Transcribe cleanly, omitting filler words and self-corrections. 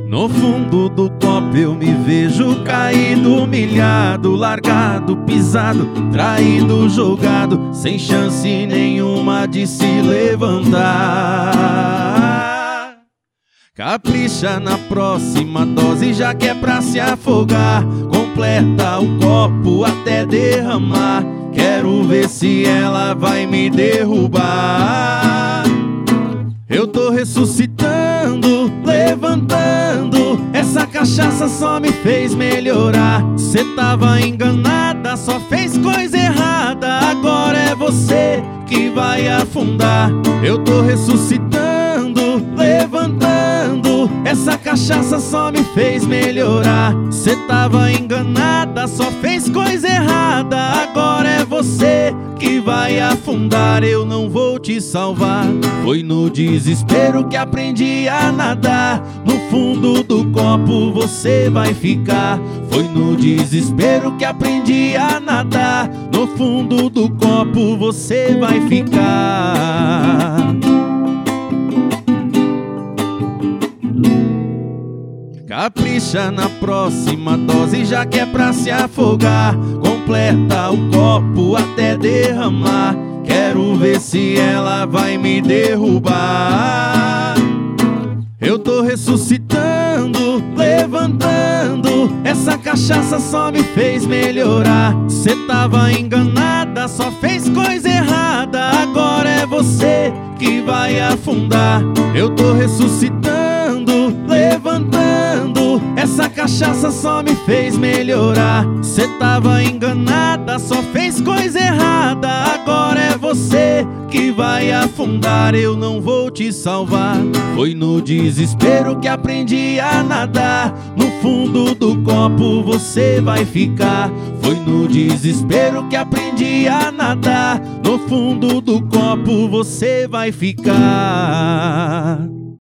No fundo do copo eu me vejo caído, humilhado, largado, pisado, traído, jogado, sem chance nenhuma de se levantar. Capricha na próxima dose, já que é pra se afogar. Completa o copo até derramar. Quero ver se ela vai me derrubar. Eu tô ressuscitando, levantando. Essa cachaça só me fez melhorar. Cê tava enganada, só fez coisa errada. Agora é você que vai afundar. Eu tô ressuscitando, levantando. Essa cachaça só me fez melhorar. Cê tava enganada, só fez coisa errada. Agora é você que vai afundar. Eu não vou te salvar. Foi no desespero que aprendi a nadar. No fundo do copo você vai ficar. Foi no desespero que aprendi a nadar. No fundo do copo você vai ficar. Capricha na próxima dose, já que é pra se afogar. Completa o copo até derramar. Quero ver se ela vai me derrubar. Eu tô ressuscitando, levantando. Essa cachaça só me fez melhorar. Cê tava enganada, só fez coisa errada. Agora é você que vai afundar. Eu tô ressuscitando, levantando. Essa cachaça só me fez melhorar. Cê tava enganada, só fez coisa errada. Agora é você que vai afundar. Eu não vou te salvar. Foi no desespero que aprendi a nadar. No fundo do copo você vai ficar. Foi no desespero que aprendi a nadar. No fundo do copo você vai ficar.